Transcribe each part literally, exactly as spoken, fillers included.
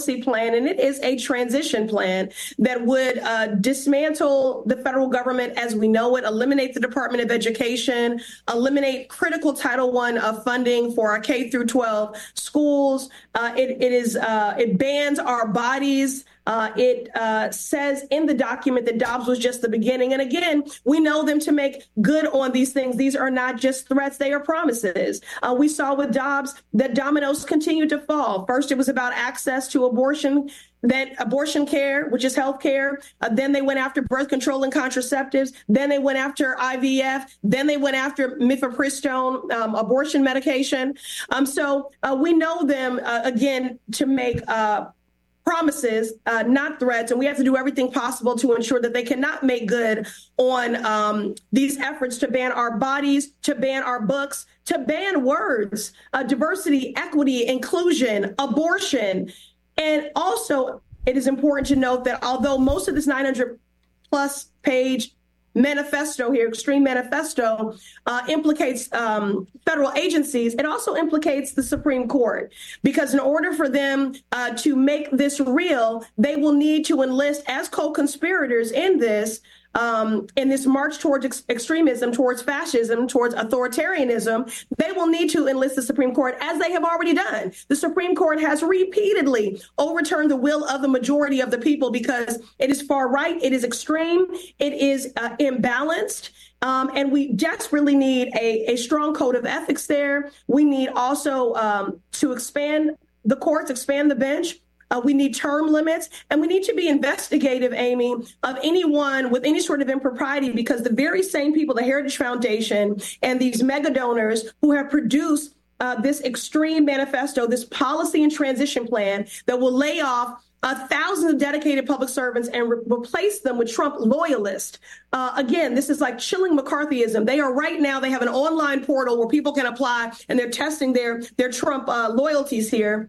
plan, and it is a transition plan that would uh, dismantle the federal government as we know it, eliminate the Department of Education, eliminate critical Title One of funding for our K through twelve schools. Uh, it, it is uh, it bans our bodies. Uh, it uh, says in the document that Dobbs was just the beginning. And again, we know them to make good on these things. These are not just threats, they are promises. Uh, we saw with Dobbs that dominoes continue to fall. First, it was about access to abortion, that abortion care, which is health care. Uh, then they went after birth control and contraceptives. Then they went after I V F. Then they went after mifepristone, um, abortion medication. Um, so uh, we know them, uh, again, to make uh, promises, uh, not threats, and we have to do everything possible to ensure that they cannot make good on um, these efforts to ban our bodies, to ban our books, to ban words, uh, diversity, equity, inclusion, abortion. And also, it is important to note that although most of this nine hundred plus page manifesto here, extreme manifesto, uh, implicates um, federal agencies, it also implicates the Supreme Court, because in order for them uh, to make this real, they will need to enlist as co-conspirators in this, um, in this march towards ex- extremism, towards fascism, towards authoritarianism. They will need to enlist the Supreme Court, as they have already done. The Supreme Court has repeatedly overturned the will of the majority of the people because it is far right, it is extreme, it is uh, imbalanced. Um, and we desperately need a, a strong code of ethics there. We need also um, to expand the courts, expand the bench. Uh, we need term limits, and we need to be investigative, Amy, of anyone with any sort of impropriety, because the very same people, the Heritage Foundation and these mega donors who have produced uh, this extreme manifesto, this policy and transition plan that will lay off Uh, thousands of dedicated public servants and re- replace them with Trump loyalists. Uh, again, this is like chilling McCarthyism. They are right now, they have an online portal where people can apply, and they're testing their, their Trump uh, loyalties here.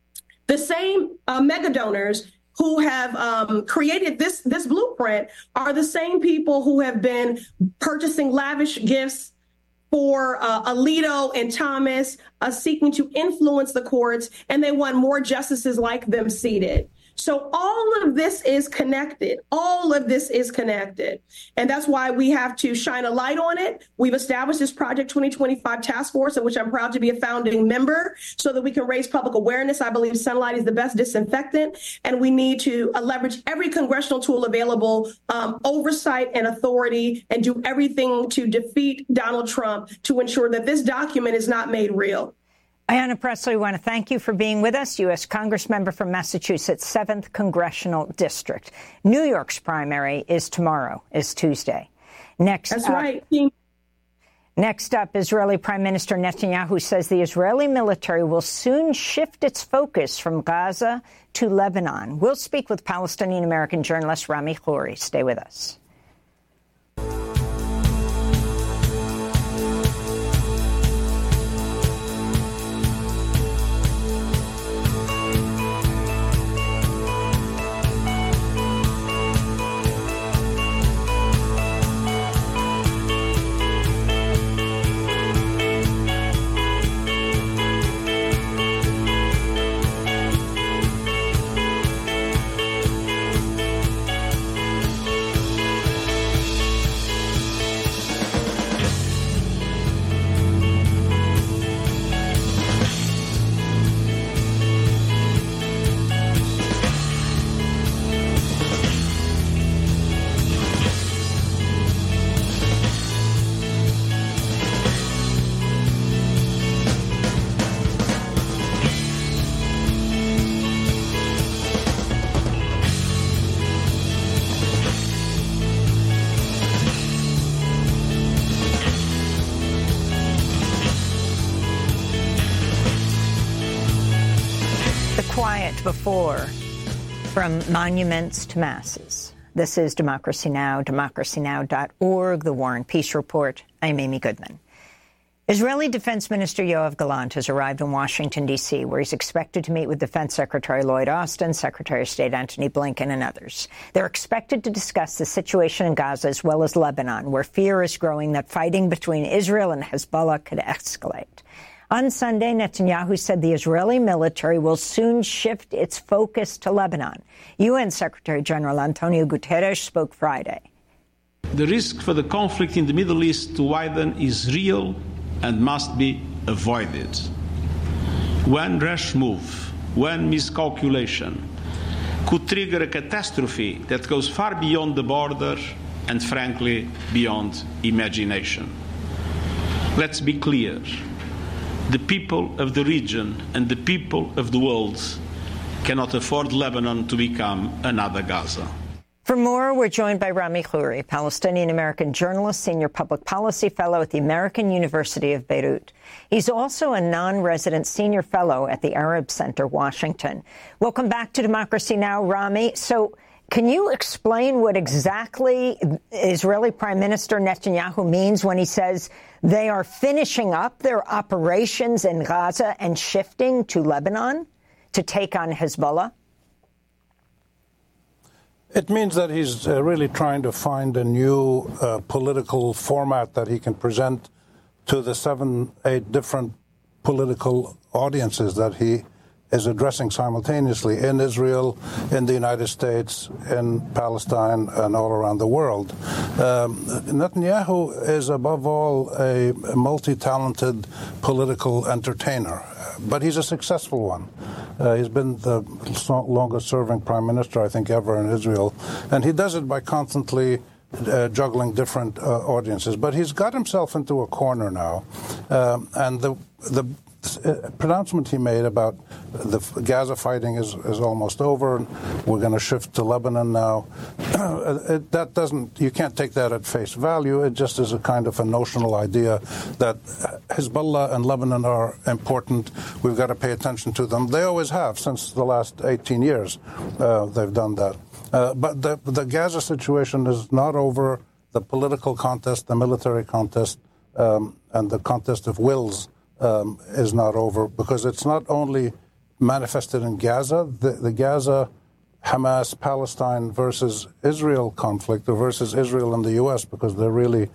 The same uh, mega donors who have um, created this, this blueprint are the same people who have been purchasing lavish gifts for uh, Alito and Thomas, uh, seeking to influence the courts, and they want more justices like them seated. So all of this is connected. All of this is connected. And that's why we have to shine a light on it. We've established this Project twenty twenty-five task force, in which I'm proud to be a founding member, so that we can raise public awareness. I believe sunlight is the best disinfectant, and we need to uh, leverage every congressional tool available, um, oversight and authority, and do everything to defeat Donald Trump to ensure that this document is not made real. Ayanna Pressley, we want to thank you for being with us. U S Congressmember from Massachusetts, seventh Congressional District. New York's primary is tomorrow, is Tuesday. Next That's up, right. Next up, Israeli Prime Minister Netanyahu says the Israeli military will soon shift its focus from Gaza to Lebanon. We'll speak with Palestinian-American journalist Rami Khouri. Stay with us. Before, from monuments to masses. This is Democracy Now!, democracy now dot org, The War and Peace Report. I'm Amy Goodman. Israeli Defense Minister Yoav Gallant has arrived in Washington, D C, where he's expected to meet with Defense Secretary Lloyd Austin, Secretary of State Antony Blinken, and others. They're expected to discuss the situation in Gaza as well as Lebanon, where fear is growing that fighting between Israel and Hezbollah could escalate. On Sunday, Netanyahu said the Israeli military will soon shift its focus to Lebanon. U N Secretary General Antonio Guterres spoke Friday. The risk for the conflict in the Middle East to widen is real and must be avoided. One rash move, one miscalculation could trigger a catastrophe that goes far beyond the border and, frankly, beyond imagination. Let's be clear. The people of the region and the people of the world cannot afford Lebanon to become another Gaza. For more, we're joined by Rami Khouri, Palestinian-American journalist, senior public policy fellow at the American University of Beirut. He's also a non-resident senior fellow at the Arab Center, Washington. Welcome back to Democracy Now!, Rami. So can you explain what exactly Israeli Prime Minister Netanyahu means when he says they are finishing up their operations in Gaza and shifting to Lebanon to take on Hezbollah? It means that he's uh, really trying to find a new uh, political format that he can present to the seven, eight different political audiences that he is addressing simultaneously in Israel, in the United States, in Palestine, and all around the world. Um, Netanyahu is, above all, a multi-talented political entertainer, but he's a successful one. Uh, he's been the longest-serving prime minister, I think, ever in Israel, and he does it by constantly uh, juggling different uh, audiences. But he's got himself into a corner now, um, and the the pronouncement he made about the Gaza fighting is, is almost over. We're going to shift to Lebanon now. it, that doesn't, you can't take that at face value. It just is a kind of a notional idea that Hezbollah and Lebanon are important. We've got to pay attention to them. They always have since the last eighteen years. Uh, they've done that. Uh, but the, the Gaza situation is not over. The political contest, the military contest, um, and the contest of wills Um, is not over, because it's not only manifested in Gaza. The, the Gaza, Hamas, Palestine versus Israel conflict, or versus Israel and the U S, because they're really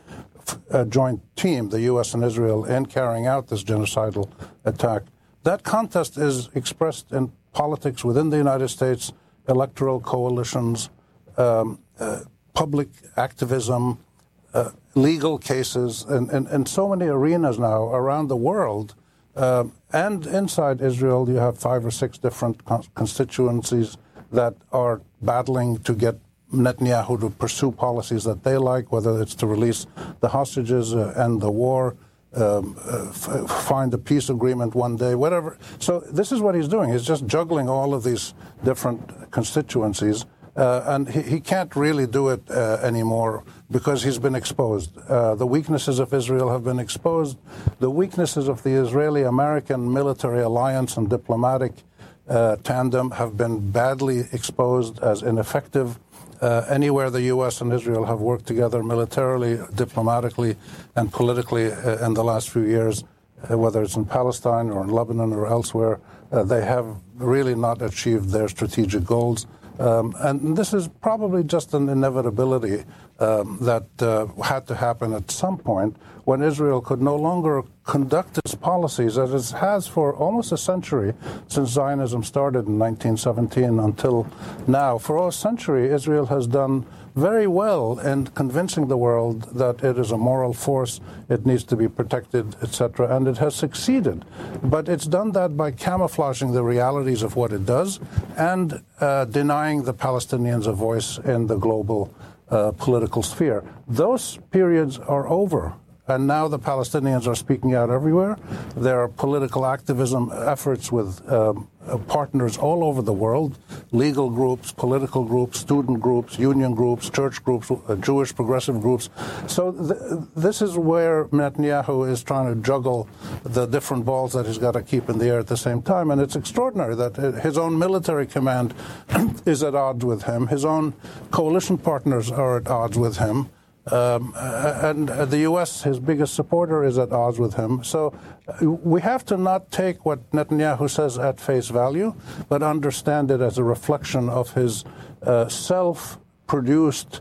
a joint team, the U S and Israel, in carrying out this genocidal attack. That contest is expressed in politics within the United States, electoral coalitions, um, uh, public activism, Uh, legal cases, and in, in, in so many arenas now around the world. Uh, and inside Israel, you have five or six different con- constituencies that are battling to get Netanyahu to pursue policies that they like, whether it's to release the hostages, uh, end the war, um, uh, f- find a peace agreement one day, whatever. So this is what he's doing. He's just juggling all of these different constituencies. Uh, and he, he can't really do it uh, anymore because he's been exposed. Uh, the weaknesses of Israel have been exposed. The weaknesses of the Israeli-American military alliance and diplomatic uh, tandem have been badly exposed as ineffective. Uh, anywhere the U S and Israel have worked together militarily, diplomatically, and politically uh, in the last few years, uh, whether it's in Palestine or in Lebanon or elsewhere, uh, they have really not achieved their strategic goals. Um, and this is probably just an inevitability um, that uh, had to happen at some point when Israel could no longer conduct its policies as it has for almost a century since Zionism started in nineteen seventeen until now. For a century, Israel has done very well in convincing the world that it is a moral force, it needs to be protected, et cetera, and it has succeeded. But it's done that by camouflaging the realities of what it does and uh, denying the Palestinians a voice in the global uh, political sphere. Those periods are over. And now the Palestinians are speaking out everywhere. There are political activism efforts with um, partners all over the world, legal groups, political groups, student groups, union groups, church groups, uh, Jewish progressive groups. So th- this is where Netanyahu is trying to juggle the different balls that he's got to keep in the air at the same time. And it's extraordinary that his own military command is at odds with him. His own coalition partners are at odds with him. Um, and the U S, his biggest supporter, is at odds with him. So we have to not take what Netanyahu says at face value, but understand it as a reflection of his uh, self-produced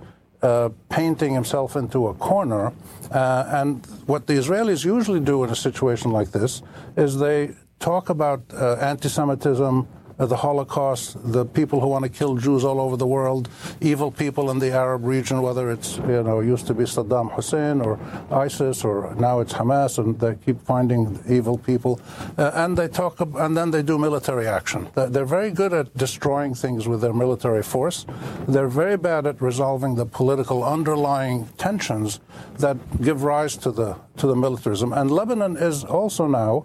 uh, painting himself into a corner. Uh, and what the Israelis usually do in a situation like this is they talk about uh, anti-Semitism, uh, the Holocaust, the people who want to kill Jews all over the world, evil people in the Arab region, whether it's, you know, used to be Saddam Hussein or ISIS, or now it's Hamas, and they keep finding evil people. Uh, and they talk, and then they do military action. They're very good at destroying things with their military force. They're very bad at resolving the political underlying tensions that give rise to the to the militarism. And Lebanon is also now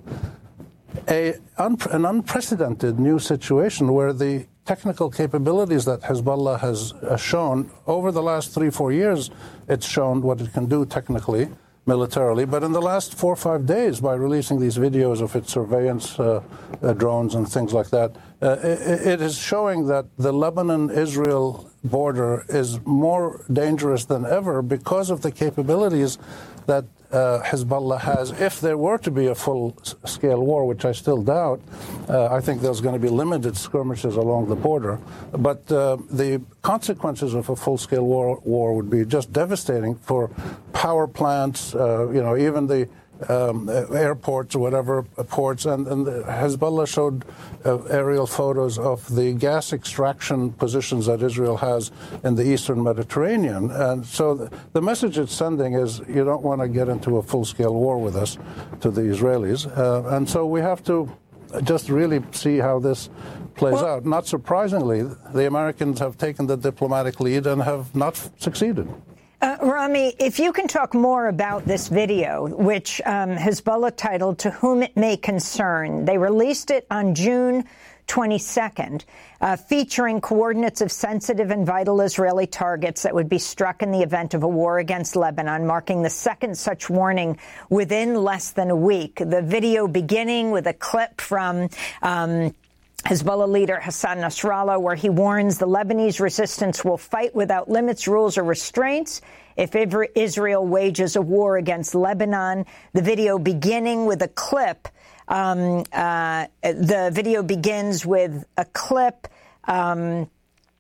A, un, an unprecedented new situation where the technical capabilities that Hezbollah has uh, shown over the last three, four years, it's shown what it can do technically, militarily. But in the last four or five days, by releasing these videos of its surveillance uh, uh, drones and things like that, uh, it, it is showing that the Lebanon-Israel border is more dangerous than ever because of the capabilities that uh, Hezbollah has. If there were to be a full-scale war, which I still doubt, uh, I think there's going to be limited skirmishes along the border. But uh, the consequences of a full-scale war, war would be just devastating for power plants, uh, you know, even the Um, airports or whatever, uh, ports, and, and Hezbollah showed uh, aerial photos of the gas extraction positions that Israel has in the eastern Mediterranean. And so the, the message it's sending is you don't want to get into a full-scale war with us, to the Israelis. Uh, and so we have to just really see how this plays well, out. Not surprisingly, the Americans have taken the diplomatic lead and have not succeeded. Uh, Rami, if you can talk more about this video, which um, Hezbollah titled "To Whom It May Concern." They released it on June twenty-second, uh, featuring coordinates of sensitive and vital Israeli targets that would be struck in the event of a war against Lebanon, marking the second such warning within less than a week. The video beginning with a clip from Um, Hezbollah leader Hassan Nasrallah, where he warns the Lebanese resistance will fight without limits, rules, or restraints if Israel wages a war against Lebanon. The video beginning with a clip, um, uh, the video begins with a clip um,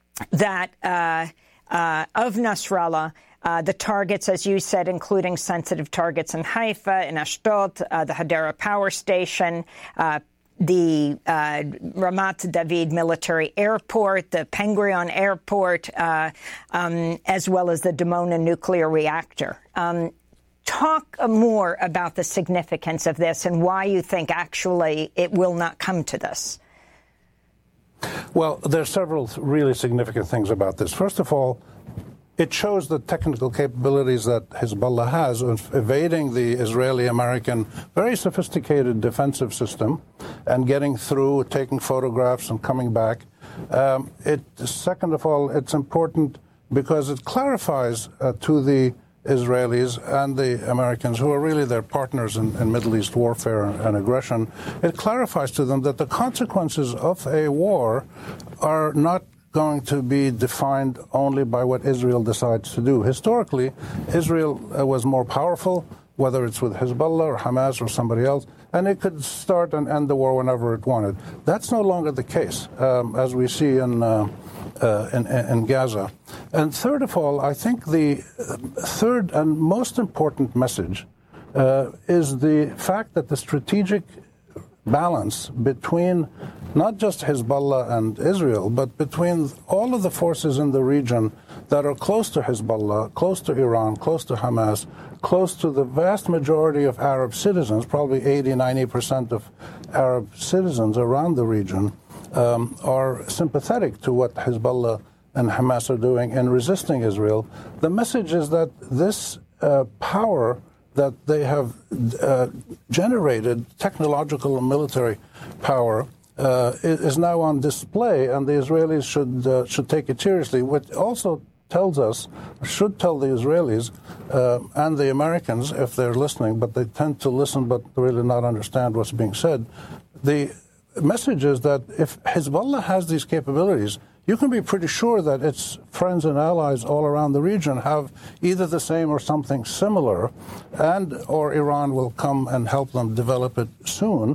that uh, uh, of Nasrallah. Uh, the targets, as you said, including sensitive targets in Haifa, in Ashdod, uh, the Hadera power station, uh, the uh, Ramat David military airport, the Ben Gurion airport, uh, um, as well as the Dimona nuclear reactor. Um, talk more about the significance of this and why you think actually it will not come to this. Well, there are several really significant things about this. First of all, it shows the technical capabilities that Hezbollah has of evading the Israeli-American very sophisticated defensive system and getting through, taking photographs and coming back. Um, it, second of all, it's important because it clarifies uh, to the Israelis and the Americans, who are really their partners in, in Middle East warfare and, and aggression, it clarifies to them that the consequences of a war are not going to be defined only by what Israel decides to do. Historically, Israel uh, was more powerful, whether it's with Hezbollah or Hamas or somebody else, and it could start and end the war whenever it wanted. That's no longer the case, um, as we see in, uh, uh, in, in Gaza. And third of all, I think the third and most important message uh, is the fact that the strategic balance between not just Hezbollah and Israel, but between all of the forces in the region that are close to Hezbollah, close to Iran, close to Hamas, close to the vast majority of Arab citizens, probably eighty, ninety percent of Arab citizens around the region, um, are sympathetic to what Hezbollah and Hamas are doing in resisting Israel. The message is that this uh, power that they have uh, generated, technological and military power, uh, is now on display, and the Israelis should uh, should take it seriously. What also tells us, should tell the Israelis uh, and the Americans, if they're listening, but they tend to listen but really not understand what's being said. The message is that if Hezbollah has these capabilities, you can be pretty sure that its friends and allies all around the region have either the same or something similar, and or Iran will come and help them develop it soon.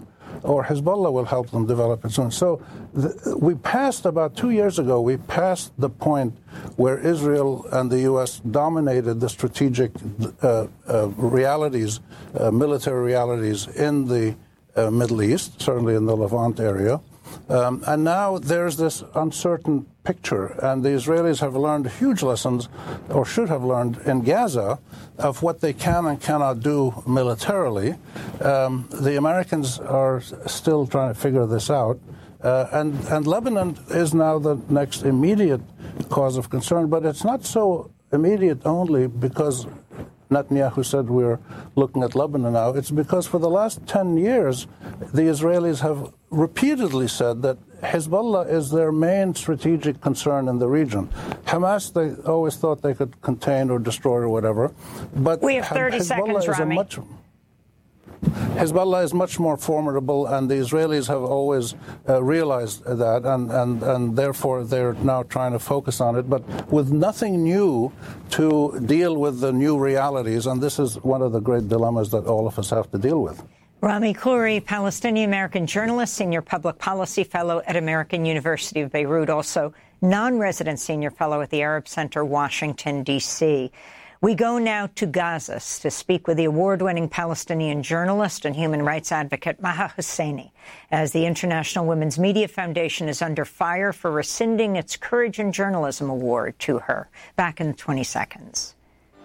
or Hezbollah will help them develop it soon. So the, we passed, about two years ago, we passed the point where Israel and the U S dominated the strategic uh, uh, realities, uh, military realities in the uh, Middle East, certainly in the Levant area. Um, and now there's this uncertain picture, and the Israelis have learned huge lessons, or should have learned, in Gaza of what they can and cannot do militarily. Um, the Americans are still trying to figure this out. Uh, and, and Lebanon is now the next immediate cause of concern, but it's not so immediate only because Netanyahu said we're looking at Lebanon now. It's because for the last ten years, the Israelis have repeatedly said that Hezbollah is their main strategic concern in the region. Hamas, they always thought they could contain or destroy or whatever. But we have thirty Hezbollah seconds, is Rami. a much Hezbollah is much more formidable, and the Israelis have always uh, realized that, and, and, and therefore they're now trying to focus on it, but with nothing new to deal with the new realities, and this is one of the great dilemmas that all of us have to deal with. Rami Khouri, Palestinian-American journalist, senior public policy fellow at American University of Beirut, also non-resident senior fellow at the Arab Center, Washington, D C We go now to Gaza to speak with the award-winning Palestinian journalist and human rights advocate Maha Hosseini, as the International Women's Media Foundation is under fire for rescinding its Courage in Journalism award to her. Back in twenty seconds.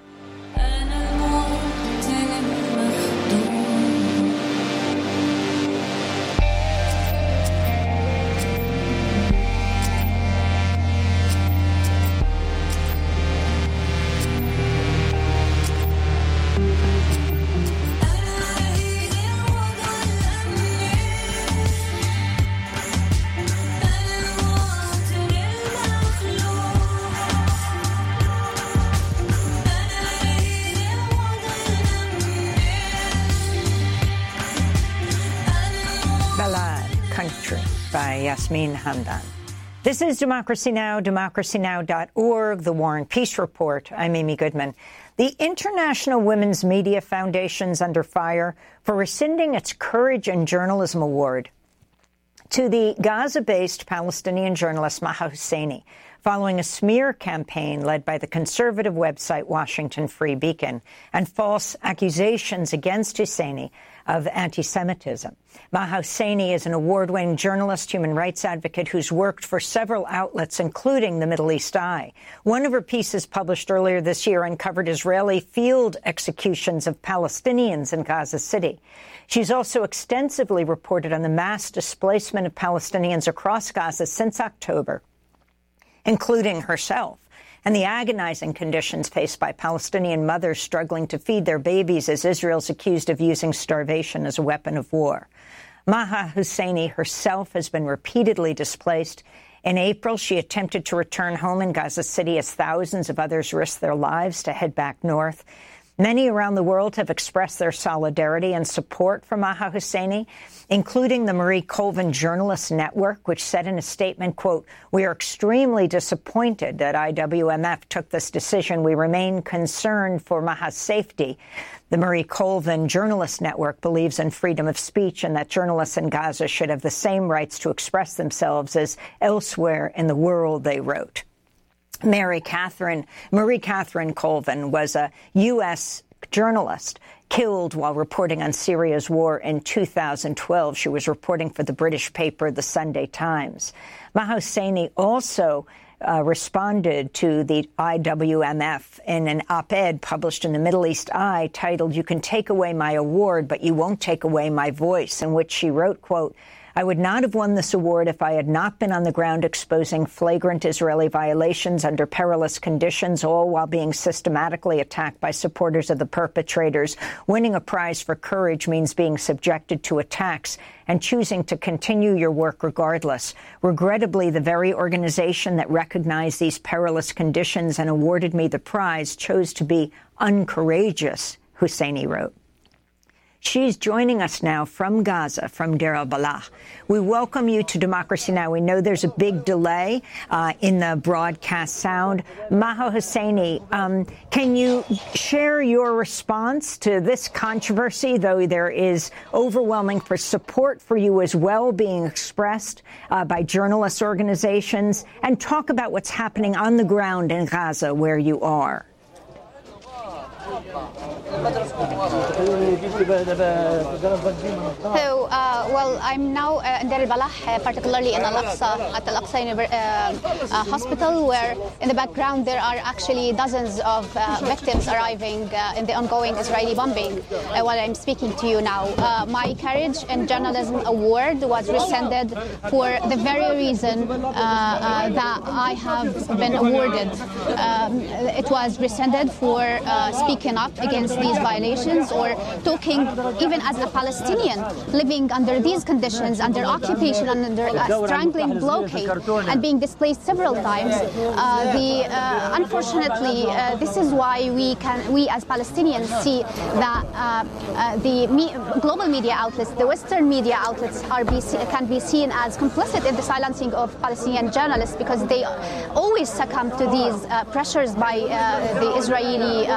By Yasmin Hamdan. This is Democracy Now!, democracy now dot org, The War and Peace Report. I'm Amy Goodman. The International Women's Media Foundation's under fire for rescinding its Courage in Journalism award to the Gaza-based Palestinian journalist Maha Hosseini, following a smear campaign led by the conservative website Washington Free Beacon and false accusations against Hosseini of anti-Semitism. Maha Hosseini is an award-winning journalist, human rights advocate who's worked for several outlets, including the Middle East Eye. One of her pieces published earlier this year uncovered Israeli field executions of Palestinians in Gaza City. She's also extensively reported on the mass displacement of Palestinians across Gaza since October, including herself, and the agonizing conditions faced by Palestinian mothers struggling to feed their babies as Israel's accused of using starvation as a weapon of war. Maha Hosseini herself has been repeatedly displaced. In April, she attempted to return home in Gaza City as thousands of others risked their lives to head back north. Many around the world have expressed their solidarity and support for Maha Hosseini, including the Marie Colvin Journalists Network, which said in a statement, quote, "We are extremely disappointed that I W M F took this decision. We remain concerned for Maha's safety." The Marie Colvin Journalists Network believes in freedom of speech and that journalists in Gaza should have the same rights to express themselves as elsewhere in the world, they wrote. Mary Catherine, Marie Catherine Colvin was a U S journalist killed while reporting on Syria's war in two thousand twelve. She was reporting for the British paper The Sunday Times. Maha Hosseini also uh, responded to the I W M F in an op-ed published in the Middle East Eye titled, "You can take away my award, but you won't take away my voice," in which she wrote, quote, "I would not have won this award if I had not been on the ground exposing flagrant Israeli violations under perilous conditions, all while being systematically attacked by supporters of the perpetrators. Winning a prize for courage means being subjected to attacks and choosing to continue your work regardless. Regrettably, the very organization that recognized these perilous conditions and awarded me the prize chose to be uncourageous," Hosseini wrote. She's joining us now from Gaza, from Deir al-Balah. We welcome you to Democracy Now! We know there's a big delay uh, in the broadcast sound. Maha Hosseini, um, can you share your response to this controversy, though there is overwhelming for support for you as well being expressed uh, by journalist organizations, and talk about what's happening on the ground in Gaza where you are? So, uh, well, I'm now uh, in Deir al-Balah, uh, particularly in Al-Aqsa, at Al-Aqsa uh, uh, Hospital, where in the background there are actually dozens of uh, victims arriving uh, in the ongoing Israeli bombing uh, while I'm speaking to you now. Uh, my Courage in Journalism Award was rescinded for the very reason uh, uh, that I have been awarded. Um, it was rescinded for uh, speaking up against these violations, or talking even as a Palestinian living under these conditions, under occupation, under a strangling blockade, and being displaced several times. Uh, the uh, unfortunately, uh, this is why we can, we as Palestinians, see that uh, uh, the me global media outlets, the Western media outlets, are be can be seen as complicit in the silencing of Palestinian journalists, because they always succumb to these uh, pressures by uh, the Israeli, uh,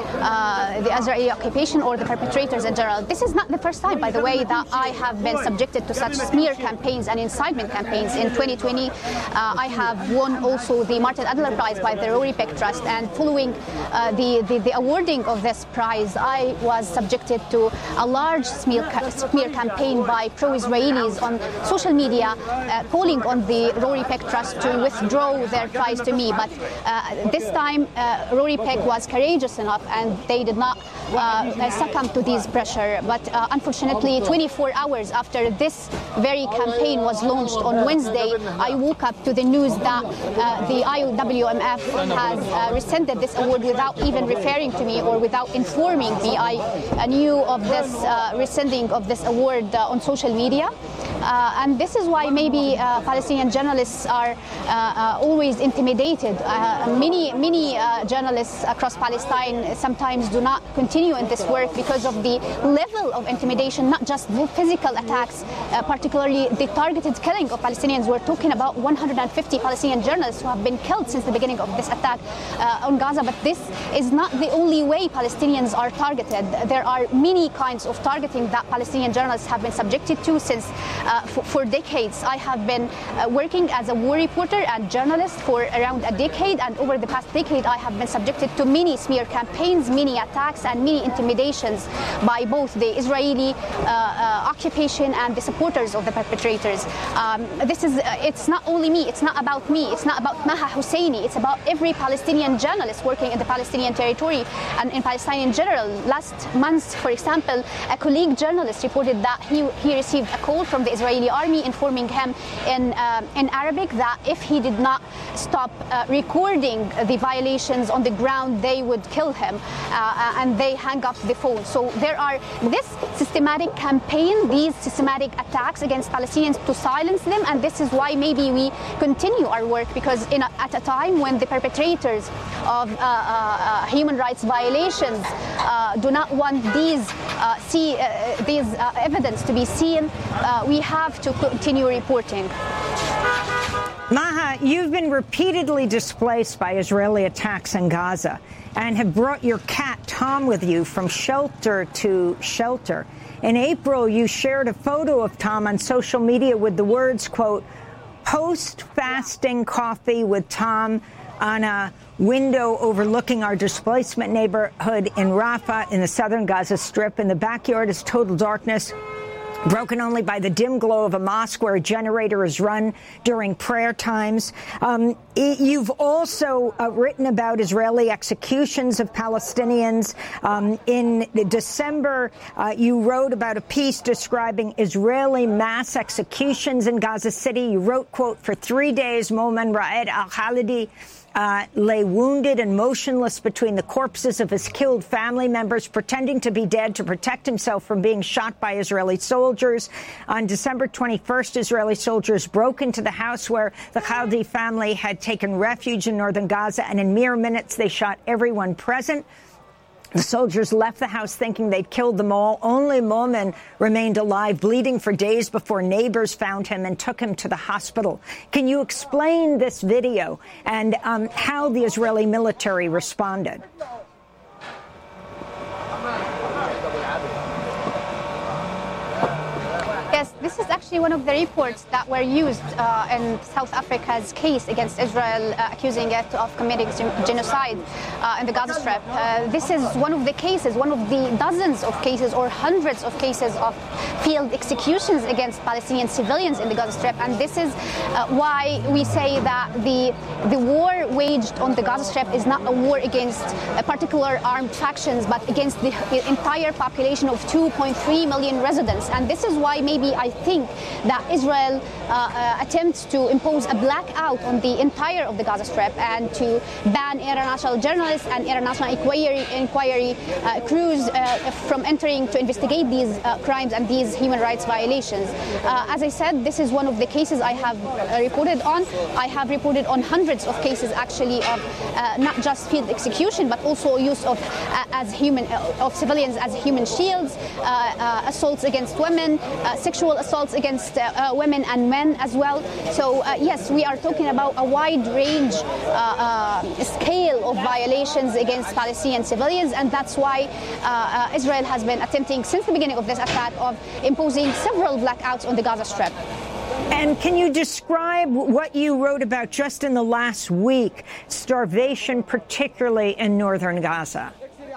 uh, the Israeli occupation or the perpetrators in general. This is not the first time, by the way, that I have been subjected to such smear campaigns and incitement campaigns. In twenty twenty, uh, I have won also the Martin Adler Prize by the Rory Peck Trust, and following uh, the, the, the awarding of this prize, I was subjected to a large smear, ca smear campaign by pro-Israelis on social media, uh, calling on the Rory Peck Trust to withdraw their prize to me. But uh, this time, uh, Rory Peck was courageous enough, and they did not uh, succumb to this pressure. But uh, unfortunately, twenty-four hours after this very campaign was launched on Wednesday, I woke up to the news that uh, the I O W M F has uh, rescinded this award without even referring to me or without informing me. I uh, knew of this uh, rescinding of this award uh, on social media. Uh, and this is why maybe uh, Palestinian journalists are uh, uh, always intimidated. Uh, many, many uh, journalists across Palestine sometimes do not continue in this work because of the level of intimidation, not just physical attacks, uh, particularly the targeted killing of Palestinians. We're talking about one hundred fifty Palestinian journalists who have been killed since the beginning of this attack uh, on Gaza. But this is not the only way Palestinians are targeted. There are many kinds of targeting that Palestinian journalists have been subjected to since uh, for, for decades. I have been uh, working as a war reporter and journalist for around a decade, and over the past decade I have been subjected to many smear campaigns, many attacks and many intimidations by both the Israeli uh, uh, occupation and the supporters of the perpetrators. Um, this is, uh, it's not only me, it's not about me, it's not about Maha Hosseini, it's about every Palestinian journalist working in the Palestinian territory and in Palestine in general. Last month, for example, a colleague journalist reported that he, he received a call from the Israeli army informing him in, uh, in Arabic that if he did not stop uh, recording the violations on the ground, they would kill him, uh, and they hang up the phone. So there are this systematic campaign, these systematic attacks against Palestinians to silence them, and this is why maybe we continue our work, because in a, at a time when the perpetrators of uh, uh, human rights violations uh, do not want these uh, see uh, these uh, evidence to be seen, uh, we have to continue reporting. Maha, you've been repeatedly displaced by Israeli attacks in Gaza and have brought your cat, Tom, with you from shelter to shelter. In April, you shared a photo of Tom on social media with the words, quote, post-fasting coffee with Tom, on a window overlooking our displacement neighborhood in Rafah in the southern Gaza Strip. In the backyard is total darkness, broken only by the dim glow of a mosque where a generator is run during prayer times. Um, you've also uh, written about Israeli executions of Palestinians. Um, in December, uh, you wrote about a piece describing Israeli mass executions in Gaza City. You wrote, quote, for three days, Momen Raed al-Khalidi Uh, lay wounded and motionless between the corpses of his killed family members, pretending to be dead to protect himself from being shot by Israeli soldiers. On December twenty-first, Israeli soldiers broke into the house where the Khalidi family had taken refuge in northern Gaza, and in mere minutes they shot everyone present. The soldiers left the house thinking they'd killed them all. Only Momin remained alive, bleeding for days before neighbors found him and took him to the hospital. Can you explain this video and um, how the Israeli military responded? Yes, this is actually one of the reports that were used uh, in South Africa's case against Israel, uh, accusing it of committing genocide uh, in the Gaza Strip. Uh, this is one of the cases, one of the dozens of cases or hundreds of cases of field executions against Palestinian civilians in the Gaza Strip. And this is uh, why we say that the, the war waged on the Gaza Strip is not a war against a particular armed factions, but against the entire population of two point three million residents. And this is why maybe I think that Israel uh, uh, attempts to impose a blackout on the entire of the Gaza Strip and to ban international journalists and international inquiry, inquiry uh, crews uh, from entering to investigate these uh, crimes and these human rights violations. Uh, as I said, this is one of the cases I have uh, reported on. I have reported on hundreds of cases actually of uh, not just field execution, but also use of uh, as human uh, of civilians as human shields, uh, uh, assaults against women, uh, sexual assaults against uh, uh, women and men as well. So uh, yes, we are talking about a wide range uh, uh, scale of violations against Palestinian civilians, and that's why uh, uh, Israel has been attempting since the beginning of this attack of imposing several blackouts on the Gaza Strip. And can you describe what you wrote about just in the last week, starvation, particularly in northern Gaza?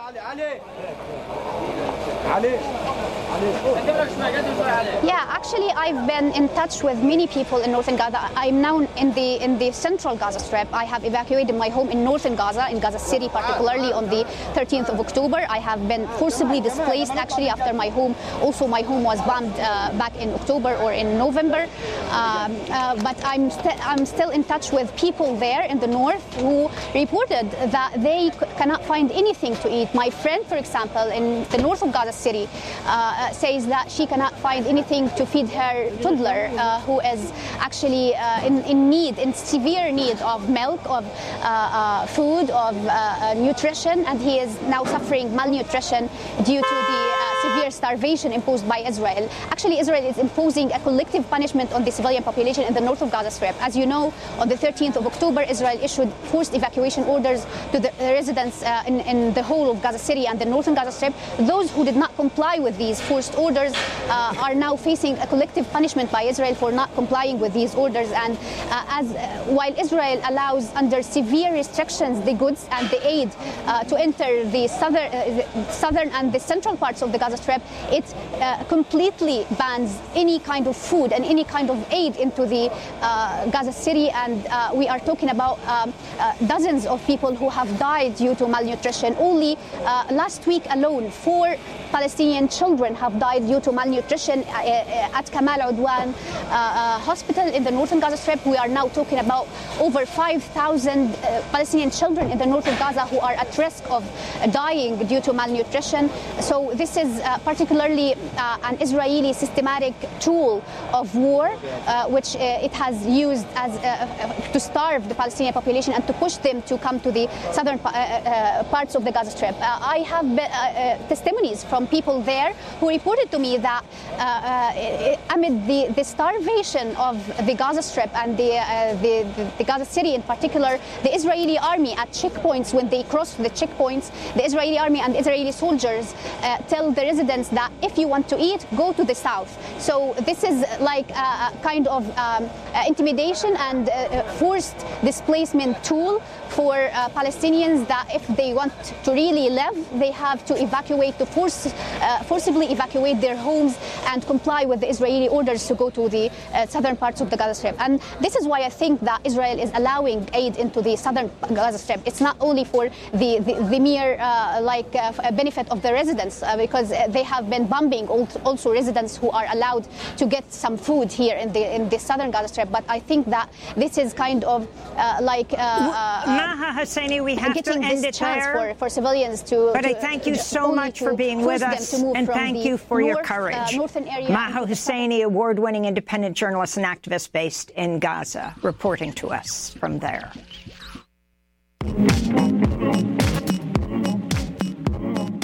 Yeah, actually, I've been in touch with many people in northern Gaza. I'm now in the in the central Gaza Strip. I have evacuated my home in northern Gaza, in Gaza City, particularly on the thirteenth of October. I have been forcibly displaced, actually, after my home. Also, my home was bombed uh, back in October or in November. Um, uh, but I'm st- I'm still in touch with people there in the north who reported that they c- cannot find anything to eat. My friend, for example, in the north of Gaza City, uh, says that she cannot find anything to feed her toddler, uh, who is actually uh, in, in need, in severe need of milk, of uh, uh, food, of uh, uh, nutrition, and he is now suffering malnutrition due to the uh, severe starvation imposed by Israel. Actually, Israel is imposing a collective punishment on the civilian population in the north of Gaza Strip. As you know, on the thirteenth of October, Israel issued forced evacuation orders to the residents uh, in, in the whole of Gaza City and the northern Gaza Strip. Those who did not comply with these forced orders uh, are now facing a collective punishment by Israel for not complying with these orders. And uh, as uh, while Israel allows under severe restrictions the goods and the aid uh, to enter the southern, uh, the southern and the central parts of the Gaza Strip, it uh, completely bans any kind of food and any kind of aid into the uh, Gaza City. And uh, we are talking about um, uh, dozens of people who have died due to malnutrition. Only uh, last week alone, four Palestinian children have died due to malnutrition uh, at Kamal Udwan uh, uh, hospital in the northern Gaza Strip. We are now talking about over five thousand uh, Palestinian children in the north of Gaza who are at risk of dying due to malnutrition. So this is uh, particularly uh, an Israeli systematic tool of war, uh, which uh, it has used as uh, to starve the Palestinian population and to push them to come to the southern uh, uh, parts of the Gaza Strip. Uh, I have be- uh, uh, testimonies from people there who reported to me that uh, uh, amid the, the starvation of the Gaza Strip and the, uh, the, the, the Gaza City in particular, the Israeli army at checkpoints, when they cross the checkpoints, the Israeli army and Israeli soldiers uh, tell the residents that if you want to eat, go to the south. So this is like a, a kind of um, uh, intimidation and uh, forced displacement tool for uh, Palestinians, that if they want to really live, they have to evacuate, to force, uh, forcibly evacuate their homes and comply with the Israeli orders to go to the uh, southern parts of the Gaza Strip. And this is why I think that Israel is allowing aid into the southern Gaza Strip. It's not only for the, the, the mere uh, like uh, benefit of the residents, uh, because they have been bombing also residents who are allowed to get some food here in the in the southern Gaza Strip. But I think that this is kind of uh, like uh, uh, Maha Hosseini, we have to end it there. For, for civilians to. But to, I thank you so much for being with us, and thank you for north, your courage. Uh, northern area Maha Hosseini, award-winning independent journalist and activist based in Gaza, reporting to us from there.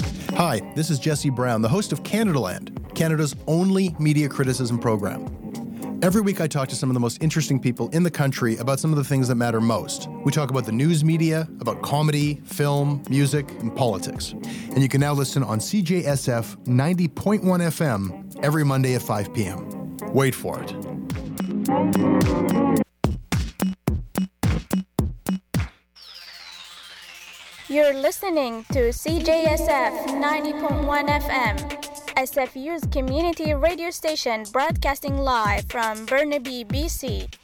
Hi, this is Jesse Brown, the host of Canadaland, Canada's only media criticism program. Every week I talk to some of the most interesting people in the country about some of the things that matter most. We talk about the news media, about comedy, film, music, and politics. And you can now listen on C J S F ninety point one F M every Monday at five p.m. Wait for it. You're listening to C J S F ninety point one F M, S F U's community radio station broadcasting live from Burnaby, B C.